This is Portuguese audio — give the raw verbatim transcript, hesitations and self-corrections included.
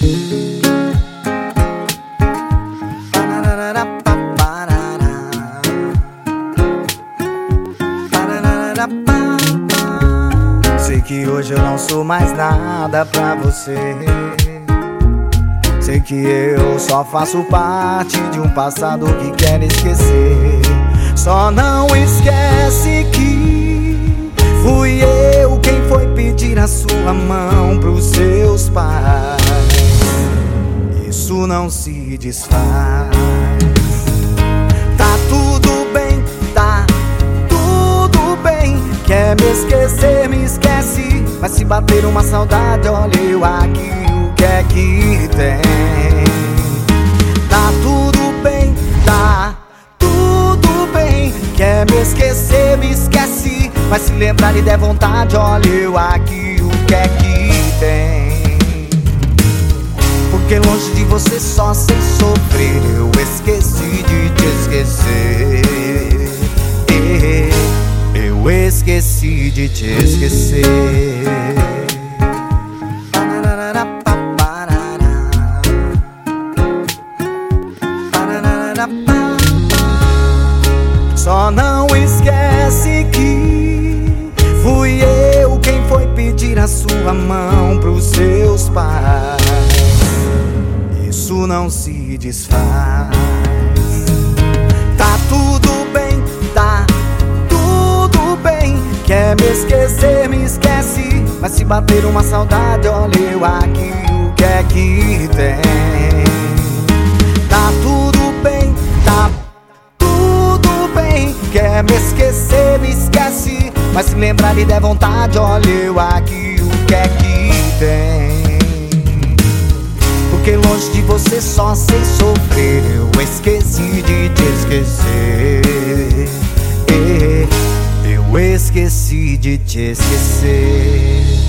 Sei que hoje eu não sou mais nada pra você. Sei que eu só faço parte de um passado que quer esquecer. Só não esquece que fui eu quem foi pedir a sua mão pros seus pais. Isso não se desfaz. Tá tudo bem, tá tudo bem. Quer me esquecer, me esquece. Mas se bater uma saudade, olha eu aqui, o que é que tem? Tá tudo bem, tá tudo bem. Quer me esquecer, me esquece. Mas se lembrar e der vontade, olha eu aqui, o que é que tem? Porque longe de você só sei sofrer. Eu esqueci de te esquecer. Eu esqueci de te esquecer. Só não esquece que fui eu quem foi pedir a sua mão pros seus pais. Isso não se desfaz. Tá tudo bem, tá tudo bem. Quer me esquecer, me esquece. Mas se bater uma saudade, olha eu aqui, o que é que tem? Tá tudo bem, tá tudo bem. Quer me esquecer, me esquece. Mas se lembrar e der vontade, olha eu aqui, o que é que tem? Porque longe de você só sei sofrer. Eu esqueci de te esquecer. Eu esqueci de te esquecer.